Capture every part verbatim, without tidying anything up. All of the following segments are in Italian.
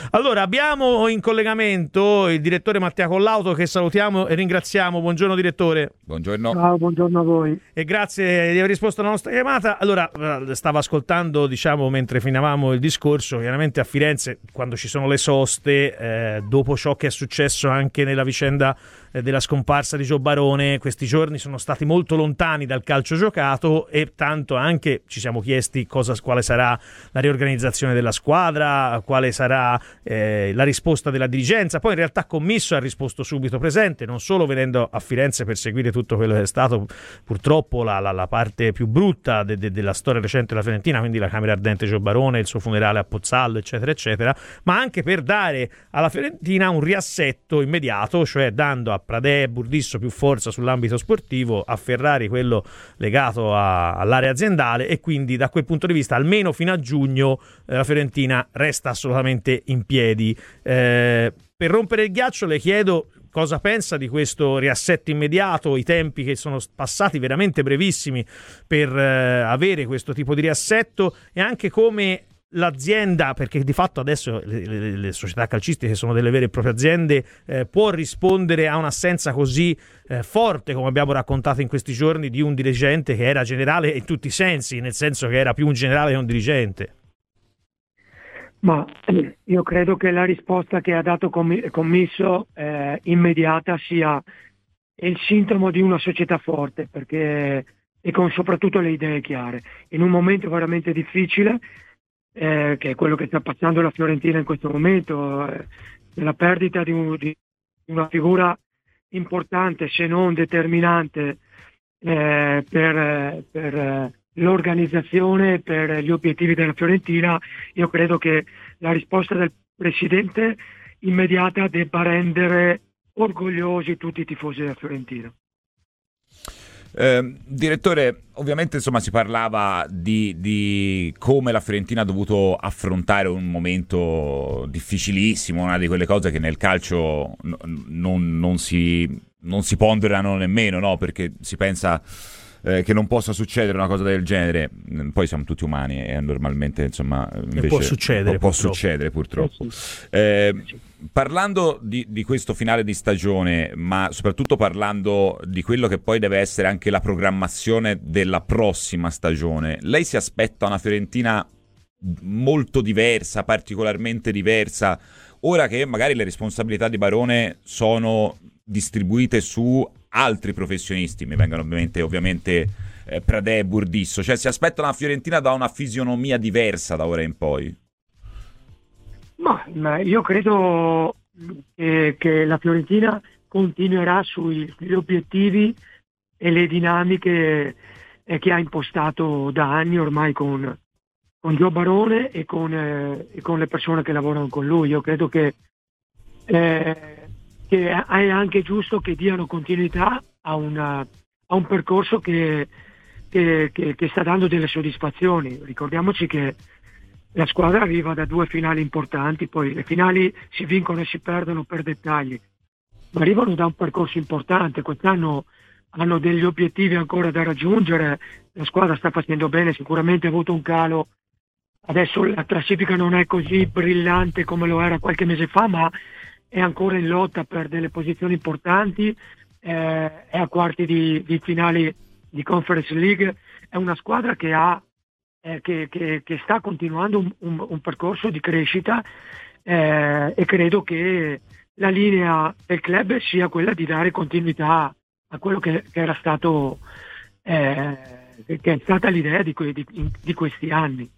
Allora, abbiamo in collegamento il direttore Mattia Collauto, che salutiamo e ringraziamo. Buongiorno direttore. Buongiorno. Ciao, buongiorno a voi. E grazie di aver risposto alla nostra chiamata. Allora, stavo ascoltando, diciamo, mentre finivamo il discorso, chiaramente a Firenze, quando ci sono le soste, eh, dopo ciò che è successo anche nella vicenda eh, della scomparsa di Gio Barone, questi giorni sono stati molto lontani dal calcio giocato, e tanto anche ci siamo chiesti cosa, quale sarà la riorganizzazione della squadra, quale sarà eh, la risposta della dirigenza. Poi in realtà Commisso ha risposto subito presente, non solo venendo a Firenze per seguire tutto quello che è stato purtroppo la, la, la parte più brutta de, de, della storia recente della Fiorentina, quindi la camera ardente Gio Barone, il suo funerale a Pozzallo, eccetera eccetera, ma anche per dare alla Fiorentina un riassetto immediato, cioè dando a Pradè e Burdisso più forza sull'ambito sportivo, a Ferrari quello legato a, all'area aziendale, e quindi da quel punto di vista almeno fino a giugno eh, la Fiorentina resta assolutamente in piedi. Eh, per rompere il ghiaccio le chiedo cosa pensa di questo riassetto immediato, i tempi che sono passati veramente brevissimi per eh, avere questo tipo di riassetto, e anche come l'azienda, perché di fatto adesso le, le, le società calcistiche sono delle vere e proprie aziende, eh, può rispondere a un'assenza così eh, forte, come abbiamo raccontato in questi giorni, di un dirigente che era generale in tutti i sensi, nel senso che era più un generale che un dirigente. Ma io credo che la risposta che ha dato Commisso eh, immediata sia il sintomo di una società forte, perché e con soprattutto le idee chiare in un momento veramente difficile, eh, che è quello che sta passando la Fiorentina in questo momento, eh, la perdita di, un, di una figura importante, se non determinante, eh, per, per l'organizzazione, per gli obiettivi della Fiorentina. Io credo che la risposta del presidente immediata debba rendere orgogliosi tutti i tifosi della Fiorentina. Eh, direttore, ovviamente insomma si parlava di, di come la Fiorentina ha dovuto affrontare un momento difficilissimo, una di quelle cose che nel calcio n- non, non, si, non si ponderano nemmeno, no? Perché si pensa eh, che non possa succedere una cosa del genere. Poi siamo tutti umani e normalmente insomma invece può succedere, può purtroppo. succedere purtroppo. Eh, Parlando di, di questo finale di stagione, ma soprattutto parlando di quello che poi deve essere anche la programmazione della prossima stagione, lei si aspetta una Fiorentina molto diversa, particolarmente diversa, ora che magari le responsabilità di Barone sono distribuite su altri professionisti, mi vengono ovviamente, ovviamente eh, Pradè e Burdisso, cioè si aspetta una Fiorentina da una fisionomia diversa da ora in poi? Ma, ma io credo che, che la Fiorentina continuerà sugli obiettivi e le dinamiche eh, che ha impostato da anni ormai con, con Gio Barone e con, eh, e con le persone che lavorano con lui. Io credo che, eh, che è anche giusto che diano continuità a, una, a un percorso che, che, che, che sta dando delle soddisfazioni. Ricordiamoci che la squadra arriva da due finali importanti, poi le finali si vincono e si perdono per dettagli, ma arrivano da un percorso importante. Quest'anno hanno degli obiettivi ancora da raggiungere, la squadra sta facendo bene, sicuramente ha avuto un calo, adesso la classifica non è così brillante come lo era qualche mese fa, ma è ancora in lotta per delle posizioni importanti, eh, è a quarti di, di finali di Conference League, è una squadra che ha Eh, che, che, che sta continuando un, un, un percorso di crescita, eh, e credo che la linea del club sia quella di dare continuità a quello che, che era stato eh, che è stata l'idea di, que, di, di questi anni.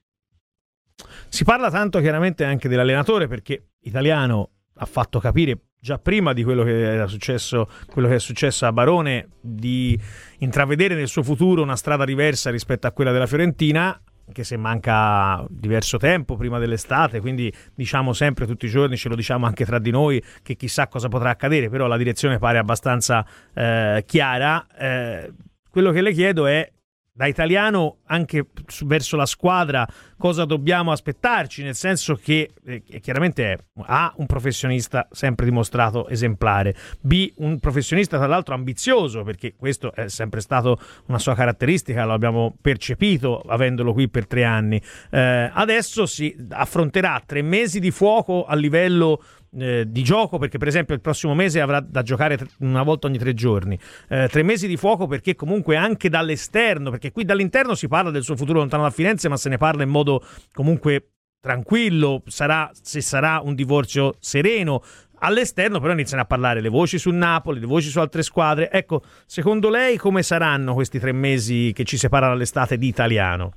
Si parla tanto chiaramente anche dell'allenatore, perché Italiano ha fatto capire già prima di quello che era successo, quello che è successo a Barone, di intravedere nel suo futuro una strada diversa rispetto a quella della Fiorentina, anche se manca diverso tempo prima dell'estate, quindi diciamo sempre tutti i giorni, ce lo diciamo anche tra di noi, che chissà cosa potrà accadere, però la direzione pare abbastanza eh, chiara. Eh, quello che le chiedo è, da italiano anche su, verso la squadra cosa dobbiamo aspettarci, nel senso che eh, chiaramente è A, un professionista sempre dimostrato esemplare, B, un professionista tra l'altro ambizioso, perché questo è sempre stato una sua caratteristica, lo abbiamo percepito avendolo qui per tre anni. Eh, adesso si affronterà tre mesi di fuoco a livello Eh, di gioco, perché per esempio il prossimo mese avrà da giocare tre, una volta ogni tre giorni, eh, tre mesi di fuoco perché comunque anche dall'esterno, perché qui dall'interno si parla del suo futuro lontano da Firenze, ma se ne parla in modo comunque tranquillo, sarà, se sarà un divorzio sereno. All'esterno però iniziano a parlare le voci sul Napoli, le voci su altre squadre. Ecco, secondo lei come saranno questi tre mesi che ci separano dall'estate di italiano?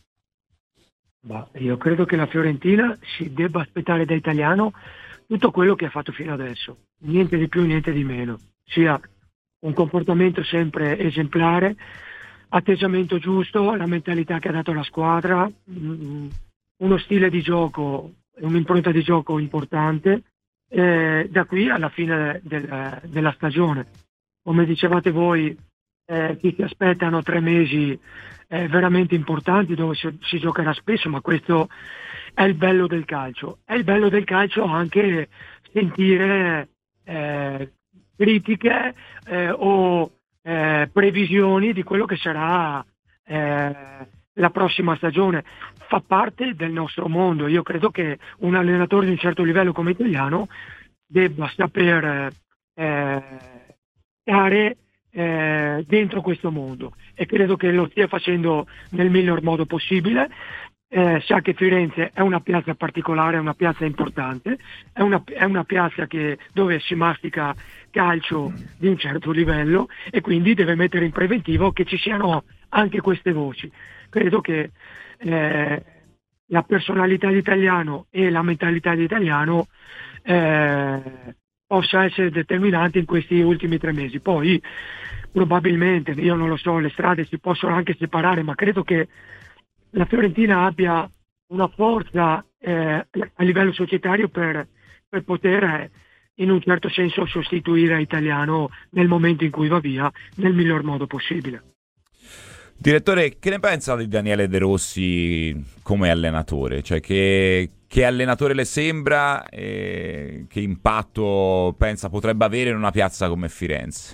Bah, io credo che la Fiorentina si debba aspettare da italiano tutto quello che ha fatto fino adesso, niente di più, niente di meno, sia un comportamento sempre esemplare, atteggiamento giusto, la mentalità che ha dato la squadra, uno stile di gioco, un'impronta di gioco importante, eh, da qui alla fine del, della stagione. Come dicevate voi, eh, chi si aspettano tre mesi eh, veramente importanti dove si, si giocherà spesso, ma questo è il bello del calcio. È il bello del calcio anche sentire eh, critiche eh, o eh, previsioni di quello che sarà eh, la prossima stagione. Fa parte del nostro mondo. Io credo che un allenatore di un certo livello come italiano debba saper eh, stare eh, dentro questo mondo, e credo che lo stia facendo nel miglior modo possibile. Eh, sa che Firenze è una piazza particolare, è una piazza importante, è una, è una piazza che, dove si mastica calcio di un certo livello, e quindi deve mettere in preventivo che ci siano anche queste voci. Credo che eh, la personalità di italiano e la mentalità di italiano eh, possa essere determinante in questi ultimi tre mesi. Poi probabilmente, io non lo so, le strade si possono anche separare, ma credo che la Fiorentina abbia una forza eh, a livello societario per, per poter eh, in un certo senso sostituire Italiano nel momento in cui va via nel miglior modo possibile. Direttore, che ne pensa di Daniele De Rossi come allenatore? Cioè che, che allenatore le sembra e che impatto pensa potrebbe avere in una piazza come Firenze?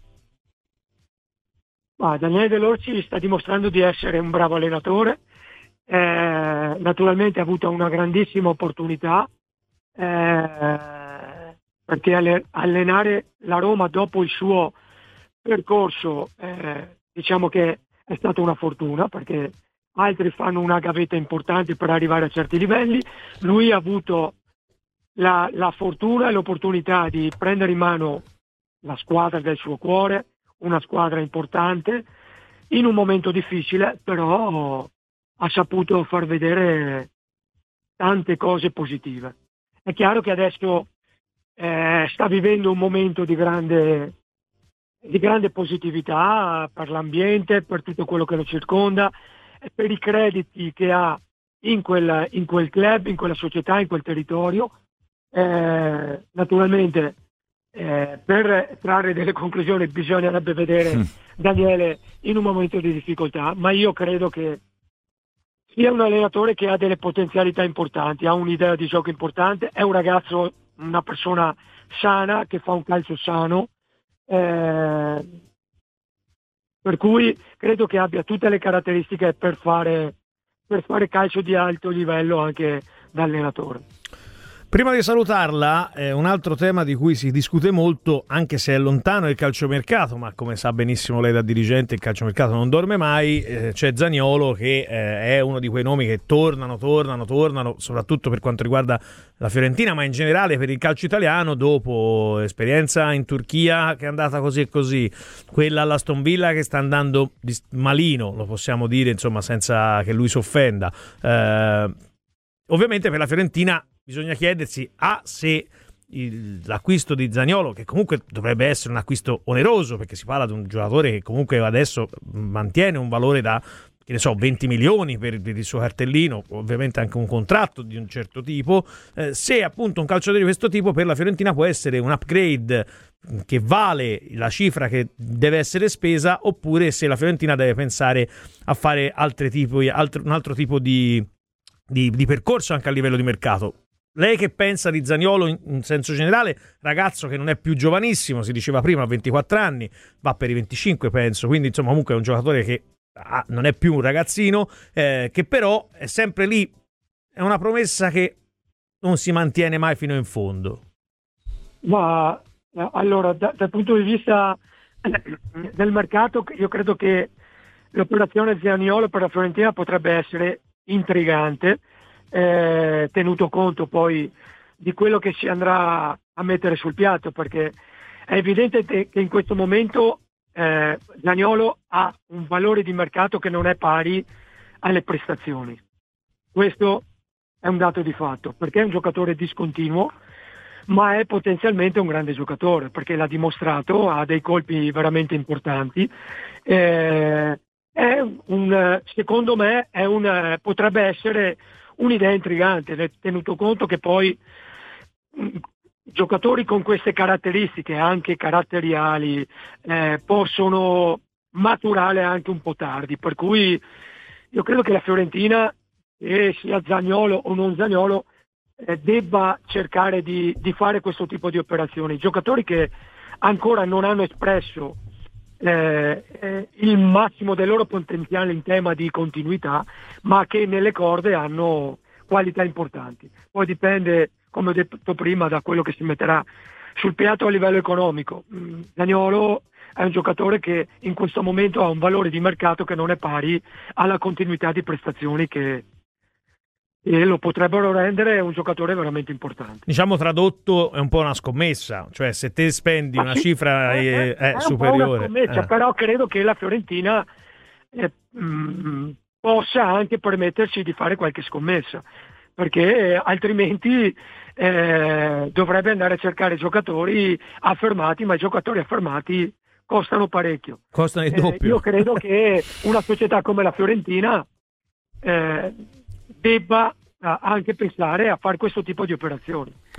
Ah, Daniele De Rossi sta dimostrando di essere un bravo allenatore, eh, naturalmente ha avuto una grandissima opportunità, eh, perché allenare la Roma dopo il suo percorso eh, diciamo che è stata una fortuna, perché altri fanno una gavetta importante per arrivare a certi livelli. Lui ha avuto la, la fortuna e l'opportunità di prendere in mano la squadra del suo cuore, una squadra importante in un momento difficile, però ha saputo far vedere tante cose positive. È chiaro che adesso eh, sta vivendo un momento di grande, di grande positività per l'ambiente, per tutto quello che lo circonda e per i crediti che ha in quel, in quel club, in quella società, in quel territorio. Eh, naturalmente Eh, per trarre delle conclusioni bisognerebbe vedere mm. Daniele in un momento di difficoltà, ma io credo che sia un allenatore che ha delle potenzialità importanti, ha un'idea di gioco importante, è un ragazzo, una persona sana che fa un calcio sano, eh, per cui credo che abbia tutte le caratteristiche per fare, per fare calcio di alto livello anche da allenatore. Prima di salutarla, eh, un altro tema di cui si discute molto, anche se è lontano, è il calciomercato, ma come sa benissimo lei da dirigente il calciomercato non dorme mai. Eh, c'è Zaniolo che eh, è uno di quei nomi che tornano, tornano, tornano, soprattutto per quanto riguarda la Fiorentina, ma in generale per il calcio italiano, dopo esperienza in Turchia che è andata così e così, quella all'Aston Villa che sta andando malino, lo possiamo dire, insomma, senza che lui si offenda. Eh, ovviamente per la Fiorentina bisogna chiedersi A, se il, l'acquisto di Zaniolo, che comunque dovrebbe essere un acquisto oneroso, perché si parla di un giocatore che comunque adesso mantiene un valore da che ne so, venti milioni per, per il suo cartellino, ovviamente anche un contratto di un certo tipo, eh, se appunto un calciatore di questo tipo per la Fiorentina può essere un upgrade che vale la cifra che deve essere spesa, oppure se la Fiorentina deve pensare a fare altri tipi, altro, un altro tipo di, di, di percorso anche a livello di mercato. Lei che pensa di Zaniolo in, in senso generale, ragazzo che non è più giovanissimo, si diceva prima, ha ventiquattro anni, va per i venticinque penso, quindi insomma comunque è un giocatore che ah, non è più un ragazzino, eh, che però è sempre lì, è una promessa che non si mantiene mai fino in fondo. Ma allora, da, dal punto di vista del mercato, io credo che l'operazione Zaniolo per la Fiorentina potrebbe essere intrigante, eh, tenuto conto poi di quello che si andrà a mettere sul piatto, perché è evidente che in questo momento eh, Zaniolo ha un valore di mercato che non è pari alle prestazioni. Questo è un dato di fatto, perché è un giocatore discontinuo, ma è potenzialmente un grande giocatore, perché l'ha dimostrato, ha dei colpi veramente importanti. Eh, è un, secondo me è un, potrebbe essere un'idea intrigante, tenuto conto che poi mh, giocatori con queste caratteristiche, anche caratteriali, eh, possono maturare anche un po' tardi, per cui io credo che la Fiorentina, eh, sia Zaniolo o non Zaniolo, eh, debba cercare di, di fare questo tipo di operazioni. Giocatori che ancora non hanno espresso Eh, eh, il massimo del loro potenziale in tema di continuità, ma che nelle corde hanno qualità importanti. Poi dipende, come ho detto prima, da quello che si metterà sul piatto a livello economico. Mm, Zaniolo è un giocatore che in questo momento ha un valore di mercato che non è pari alla continuità di prestazioni che e lo potrebbero rendere un giocatore veramente importante. Diciamo tradotto è un po' una scommessa, cioè se te spendi Ma una sì, cifra è, è, è, è è superiore. Un po' una scommessa, eh. però credo che la Fiorentina eh, mh, possa anche permettersi di fare qualche scommessa, perché eh, altrimenti eh, dovrebbe andare a cercare giocatori affermati, ma i giocatori affermati costano parecchio. Costano il Eh, doppio. io credo che una società come la Fiorentina eh, debba anche pensare a fare questo tipo di operazioni.